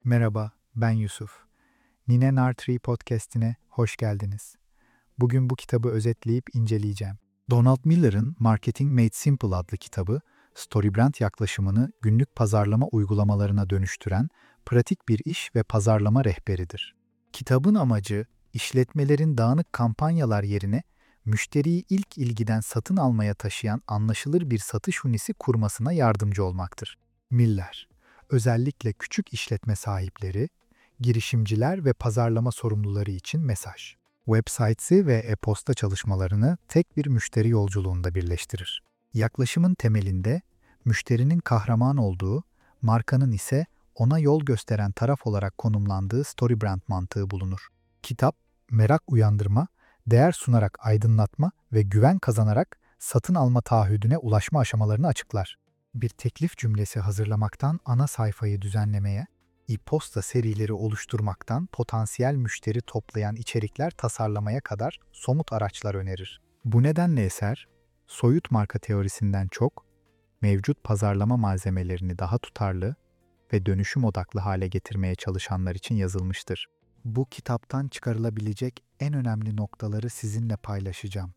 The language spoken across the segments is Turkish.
Merhaba, ben Yusuf. Nine Nartree podcast'ine hoş geldiniz. Bugün bu kitabı özetleyip inceleyeceğim. Donald Miller'ın Marketing Made Simple adlı kitabı, Storybrand yaklaşımını günlük pazarlama uygulamalarına dönüştüren pratik bir iş ve pazarlama rehberidir. Kitabın amacı, işletmelerin dağınık kampanyalar yerine müşteriyi ilk ilgiden satın almaya taşıyan anlaşılır bir satış hunisi kurmasına yardımcı olmaktır. Miller, özellikle küçük işletme sahipleri, girişimciler ve pazarlama sorumluları için mesaj. Websitesi ve e-posta çalışmalarını tek bir müşteri yolculuğunda birleştirir. Yaklaşımın temelinde müşterinin kahraman olduğu, markanın ise ona yol gösteren taraf olarak konumlandığı Storybrand mantığı bulunur. Kitap, merak uyandırma, değer sunarak aydınlatma ve güven kazanarak satın alma taahhüdüne ulaşma aşamalarını açıklar. Bir teklif cümlesi hazırlamaktan ana sayfayı düzenlemeye, e-posta serileri oluşturmaktan potansiyel müşteri toplayan içerikler tasarlamaya kadar somut araçlar önerir. Bu nedenle eser, soyut marka teorisinden çok, mevcut pazarlama malzemelerini daha tutarlı ve dönüşüm odaklı hale getirmeye çalışanlar için yazılmıştır. Bu kitaptan çıkarılabilecek en önemli noktaları sizinle paylaşacağım.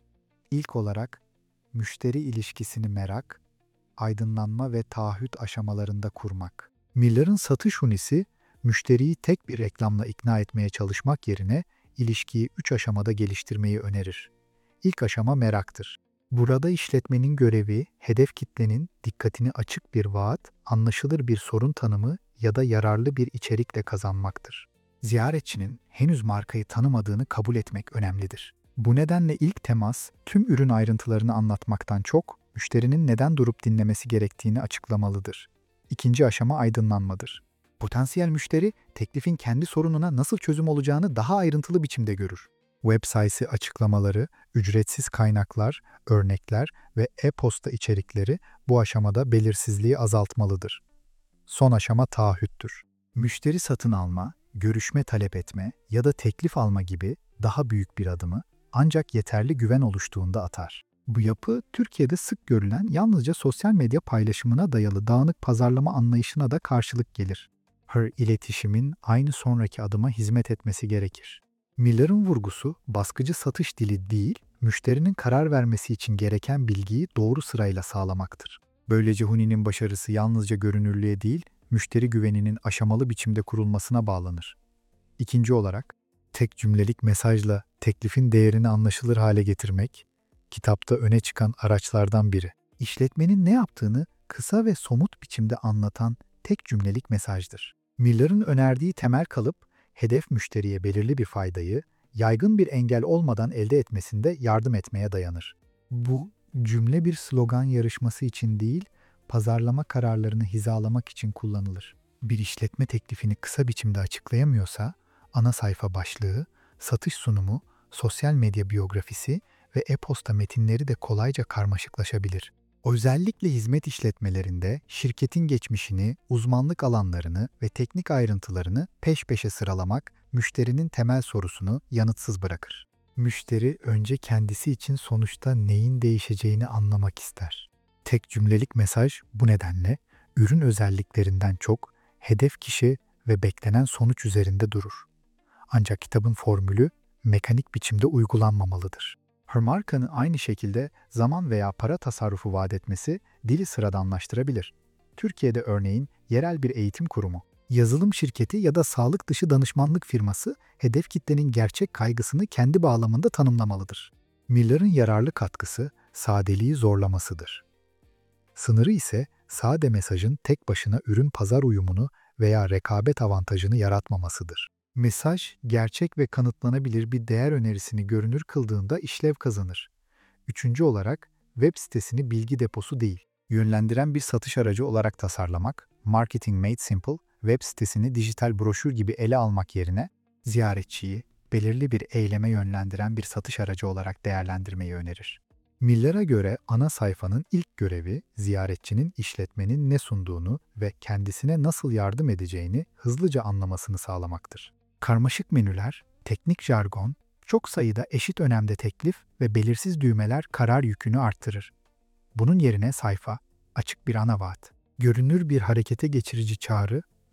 İlk olarak, müşteri ilişkisini merak, aydınlanma ve taahhüt aşamalarında kurmak. Miller'ın satış hunisi, müşteriyi tek bir reklamla ikna etmeye çalışmak yerine ilişkiyi 3 aşamada geliştirmeyi önerir. İlk aşama meraktır. Burada işletmenin görevi, hedef kitlenin dikkatini açık bir vaat, anlaşılır bir sorun tanımı ya da yararlı bir içerikle kazanmaktır. Ziyaretçinin henüz markayı tanımadığını kabul etmek önemlidir. Bu nedenle ilk temas, tüm ürün ayrıntılarını anlatmaktan çok, müşterinin neden durup dinlemesi gerektiğini açıklamalıdır. İkinci aşama aydınlanmadır. Potansiyel müşteri, teklifin kendi sorununa nasıl çözüm olacağını daha ayrıntılı biçimde görür. Web sayısı açıklamaları, ücretsiz kaynaklar, örnekler ve e-posta içerikleri bu aşamada belirsizliği azaltmalıdır. Son aşama taahhüttür. Müşteri satın alma, görüşme talep etme ya da teklif alma gibi daha büyük bir adımı ancak yeterli güven oluştuğunda atar. Bu yapı, Türkiye'de sık görülen yalnızca sosyal medya paylaşımına dayalı dağınık pazarlama anlayışına da karşılık gelir. Her iletişimin aynı sonraki adıma hizmet etmesi gerekir. Miller'ın vurgusu, baskıcı satış dili değil, müşterinin karar vermesi için gereken bilgiyi doğru sırayla sağlamaktır. Böylece huninin başarısı yalnızca görünürlüğe değil, müşteri güveninin aşamalı biçimde kurulmasına bağlanır. İkinci olarak, tek cümlelik mesajla teklifin değerini anlaşılır hale getirmek, kitapta öne çıkan araçlardan biri. İşletmenin ne yaptığını kısa ve somut biçimde anlatan tek cümlelik mesajdır. Miller'ın önerdiği temel kalıp, hedef müşteriye belirli bir faydayı, yaygın bir engel olmadan elde etmesinde yardım etmeye dayanır. Bu, cümle bir slogan yarışması için değil, pazarlama kararlarını hizalamak için kullanılır. Bir işletme teklifini kısa biçimde açıklayamıyorsa, ana sayfa başlığı, satış sunumu, sosyal medya biyografisi ve e-posta metinleri de kolayca karmaşıklaşabilir. Özellikle hizmet işletmelerinde şirketin geçmişini, uzmanlık alanlarını ve teknik ayrıntılarını peş peşe sıralamak müşterinin temel sorusunu yanıtsız bırakır. Müşteri önce kendisi için sonuçta neyin değişeceğini anlamak ister. Tek cümlelik mesaj bu nedenle ürün özelliklerinden çok hedef kişi ve beklenen sonuç üzerinde durur. Ancak kitabın formülü mekanik biçimde uygulanmamalıdır. Her markanın aynı şekilde zaman veya para tasarrufu vaat etmesi dili sıradanlaştırabilir. Türkiye'de örneğin yerel bir eğitim kurumu, yazılım şirketi ya da sağlık dışı danışmanlık firması hedef kitlenin gerçek kaygısını kendi bağlamında tanımlamalıdır. Miller'ın yararlı katkısı sadeliği zorlamasıdır. Sınırı ise sade mesajın tek başına ürün pazar uyumunu veya rekabet avantajını yaratmamasıdır. Mesaj, gerçek ve kanıtlanabilir bir değer önerisini görünür kıldığında işlev kazanır. Üçüncü olarak, web sitesini bilgi deposu değil, yönlendiren bir satış aracı olarak tasarlamak, Marketing Made Simple, web sitesini dijital broşür gibi ele almak yerine, ziyaretçiyi belirli bir eyleme yönlendiren bir satış aracı olarak değerlendirmeyi önerir. Miller'a göre ana sayfanın ilk görevi, ziyaretçinin işletmenin ne sunduğunu ve kendisine nasıl yardım edeceğini hızlıca anlamasını sağlamaktır. Karmaşık menüler, teknik jargon, çok sayıda eşit önemde teklif ve belirsiz düğmeler karar yükünü arttırır. Bunun yerine sayfa, açık bir ana vaat, görünür bir harekete geçirici çağrı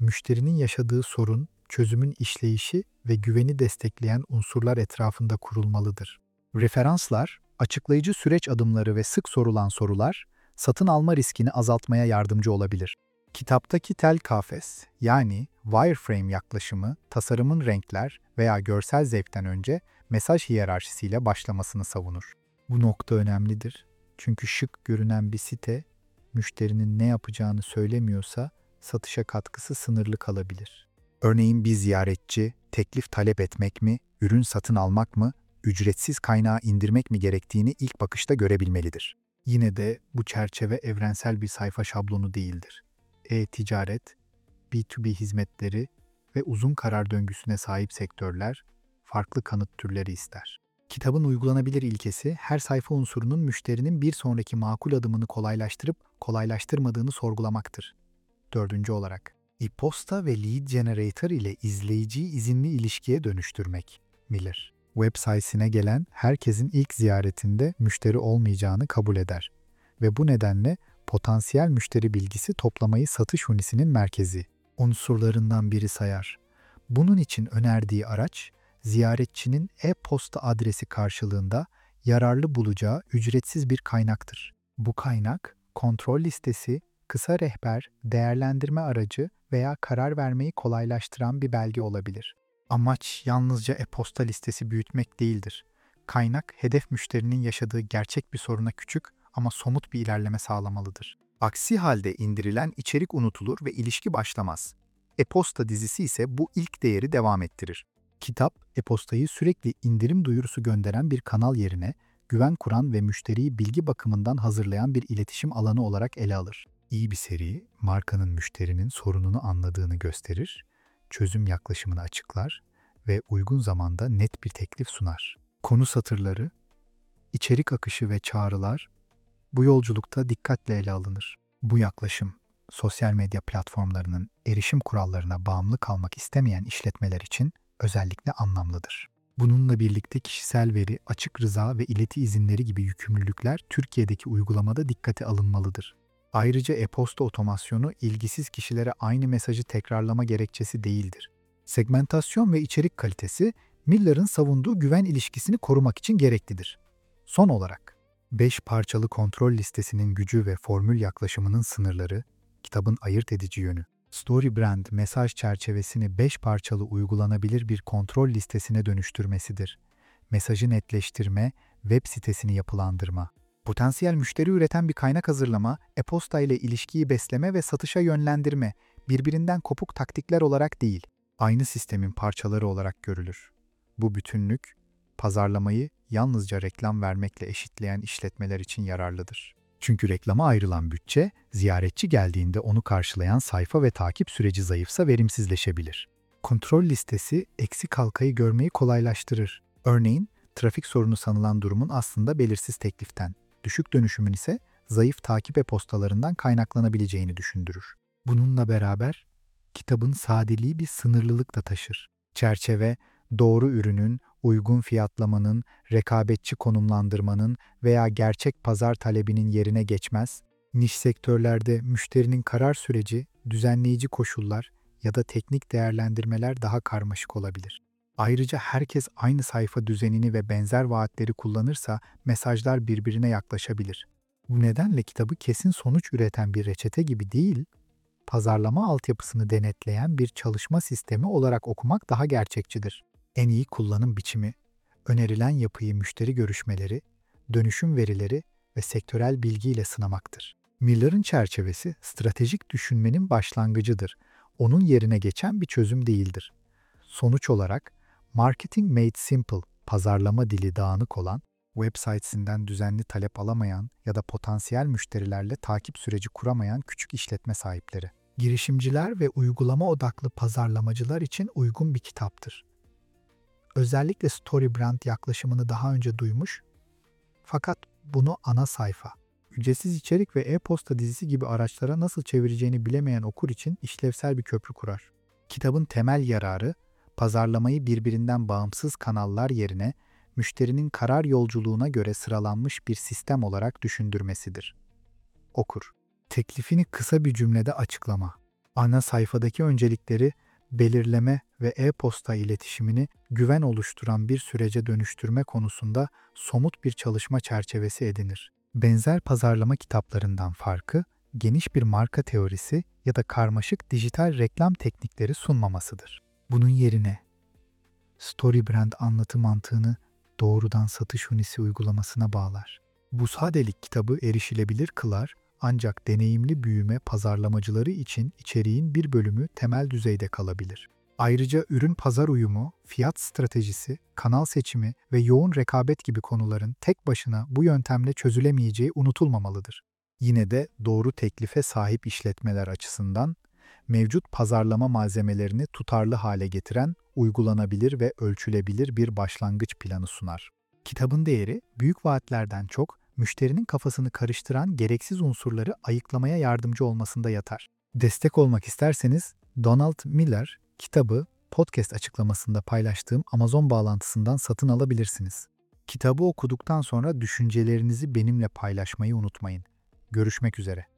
müşterinin yaşadığı sorun, çözümün işleyişi ve güveni destekleyen unsurlar etrafında kurulmalıdır. Referanslar, açıklayıcı süreç adımları ve sık sorulan sorular, satın alma riskini azaltmaya yardımcı olabilir. Kitaptaki tel kafes, yani wireframe yaklaşımı, tasarımın renkler veya görsel zevkten önce mesaj hiyerarşisiyle başlamasını savunur. Bu nokta önemlidir. Çünkü şık görünen bir site, müşterinin ne yapacağını söylemiyorsa satışa katkısı sınırlı kalabilir. Örneğin bir ziyaretçi, teklif talep etmek mi, ürün satın almak mı, ücretsiz kaynağı indirmek mi gerektiğini ilk bakışta görebilmelidir. Yine de bu çerçeve evrensel bir sayfa şablonu değildir. E-ticaret, B2B hizmetleri ve uzun karar döngüsüne sahip sektörler farklı kanıt türleri ister. Kitabın uygulanabilir ilkesi, her sayfa unsurunun müşterinin bir sonraki makul adımını kolaylaştırıp kolaylaştırmadığını sorgulamaktır. Dördüncü olarak, e-posta ve lead generator ile izleyiciyi izinli ilişkiye dönüştürmek. Miller, web sitesine gelen herkesin ilk ziyaretinde müşteri olmayacağını kabul eder ve bu nedenle potansiyel müşteri bilgisi toplamayı satış hunisinin merkezi unsurlarından biri sayar. Bunun için önerdiği araç, ziyaretçinin e-posta adresi karşılığında yararlı bulacağı ücretsiz bir kaynaktır. Bu kaynak, kontrol listesi, kısa rehber, değerlendirme aracı veya karar vermeyi kolaylaştıran bir belge olabilir. Amaç yalnızca e-posta listesi büyütmek değildir. Kaynak, hedef müşterinin yaşadığı gerçek bir soruna küçük ama somut bir ilerleme sağlamalıdır. Aksi halde indirilen içerik unutulur ve ilişki başlamaz. E-posta dizisi ise bu ilk değeri devam ettirir. Kitap, e-postayı sürekli indirim duyurusu gönderen bir kanal yerine güven kuran ve müşteriyi bilgi bakımından hazırlayan bir iletişim alanı olarak ele alır. İyi bir seri, markanın müşterinin sorununu anladığını gösterir, çözüm yaklaşımını açıklar ve uygun zamanda net bir teklif sunar. Konu satırları, içerik akışı ve çağrılar bu yolculukta dikkatle ele alınır. Bu yaklaşım, sosyal medya platformlarının erişim kurallarına bağımlı kalmak istemeyen işletmeler için özellikle anlamlıdır. Bununla birlikte kişisel veri, açık rıza ve ileti izinleri gibi yükümlülükler Türkiye'deki uygulamada dikkate alınmalıdır. Ayrıca e-posta otomasyonu ilgisiz kişilere aynı mesajı tekrarlama gerekçesi değildir. Segmentasyon ve içerik kalitesi, Miller'ın savunduğu güven ilişkisini korumak için gereklidir. Son olarak, 5 parçalı kontrol listesinin gücü ve formül yaklaşımının sınırları, kitabın ayırt edici yönü. StoryBrand mesaj çerçevesini 5 parçalı uygulanabilir bir kontrol listesine dönüştürmesidir. Mesajı netleştirme, web sitesini yapılandırma. Potansiyel müşteri üreten bir kaynak hazırlama, e-posta ile ilişkiyi besleme ve satışa yönlendirme, birbirinden kopuk taktikler olarak değil, aynı sistemin parçaları olarak görülür. Bu bütünlük, pazarlamayı yalnızca reklam vermekle eşitleyen işletmeler için yararlıdır. Çünkü reklama ayrılan bütçe, ziyaretçi geldiğinde onu karşılayan sayfa ve takip süreci zayıfsa verimsizleşebilir. Kontrol listesi eksik halkayı görmeyi kolaylaştırır. Örneğin, trafik sorunu sanılan durumun aslında belirsiz tekliften, düşük dönüşümün ise zayıf takip e-postalarından kaynaklanabileceğini düşündürür. Bununla beraber, kitabın sadeliği bir sınırlılık da taşır. Çerçeve, doğru ürünün, uygun fiyatlamanın, rekabetçi konumlandırmanın veya gerçek pazar talebinin yerine geçmez, niş sektörlerde müşterinin karar süreci, düzenleyici koşullar ya da teknik değerlendirmeler daha karmaşık olabilir. Ayrıca herkes aynı sayfa düzenini ve benzer vaatleri kullanırsa mesajlar birbirine yaklaşabilir. Bu nedenle kitabı kesin sonuç üreten bir reçete gibi değil, pazarlama altyapısını denetleyen bir çalışma sistemi olarak okumak daha gerçekçidir. En iyi kullanım biçimi, önerilen yapıyı müşteri görüşmeleri, dönüşüm verileri ve sektörel bilgiyle sınamaktır. Miller'ın çerçevesi stratejik düşünmenin başlangıcıdır. Onun yerine geçen bir çözüm değildir. Sonuç olarak, Marketing Made Simple, pazarlama dili dağınık olan, web sitesinden düzenli talep alamayan ya da potansiyel müşterilerle takip süreci kuramayan küçük işletme sahipleri. Girişimciler ve uygulama odaklı pazarlamacılar için uygun bir kitaptır. Özellikle StoryBrand yaklaşımını daha önce duymuş, fakat bunu ana sayfa, ücretsiz içerik ve e-posta dizisi gibi araçlara nasıl çevireceğini bilemeyen okur için işlevsel bir köprü kurar. Kitabın temel yararı, pazarlamayı birbirinden bağımsız kanallar yerine müşterinin karar yolculuğuna göre sıralanmış bir sistem olarak düşündürmesidir. Okur, teklifini kısa bir cümlede açıklama. Ana sayfadaki öncelikleri belirleme ve e-posta iletişimini güven oluşturan bir sürece dönüştürme konusunda somut bir çalışma çerçevesi edinir. Benzer pazarlama kitaplarından farkı, geniş bir marka teorisi ya da karmaşık dijital reklam teknikleri sunmamasıdır. Bunun yerine StoryBrand anlatı mantığını doğrudan satış hunisi uygulamasına bağlar. Bu sadelik kitabı erişilebilir kılar, ancak deneyimli büyüme pazarlamacıları için içeriğin bir bölümü temel düzeyde kalabilir. Ayrıca ürün pazar uyumu, fiyat stratejisi, kanal seçimi ve yoğun rekabet gibi konuların tek başına bu yöntemle çözülemeyeceği unutulmamalıdır. Yine de doğru teklife sahip işletmeler açısından mevcut pazarlama malzemelerini tutarlı hale getiren, uygulanabilir ve ölçülebilir bir başlangıç planı sunar. Kitabın değeri, büyük vaatlerden çok, müşterinin kafasını karıştıran gereksiz unsurları ayıklamaya yardımcı olmasında yatar. Destek olmak isterseniz, Donald Miller kitabı podcast açıklamasında paylaştığım Amazon bağlantısından satın alabilirsiniz. Kitabı okuduktan sonra düşüncelerinizi benimle paylaşmayı unutmayın. Görüşmek üzere.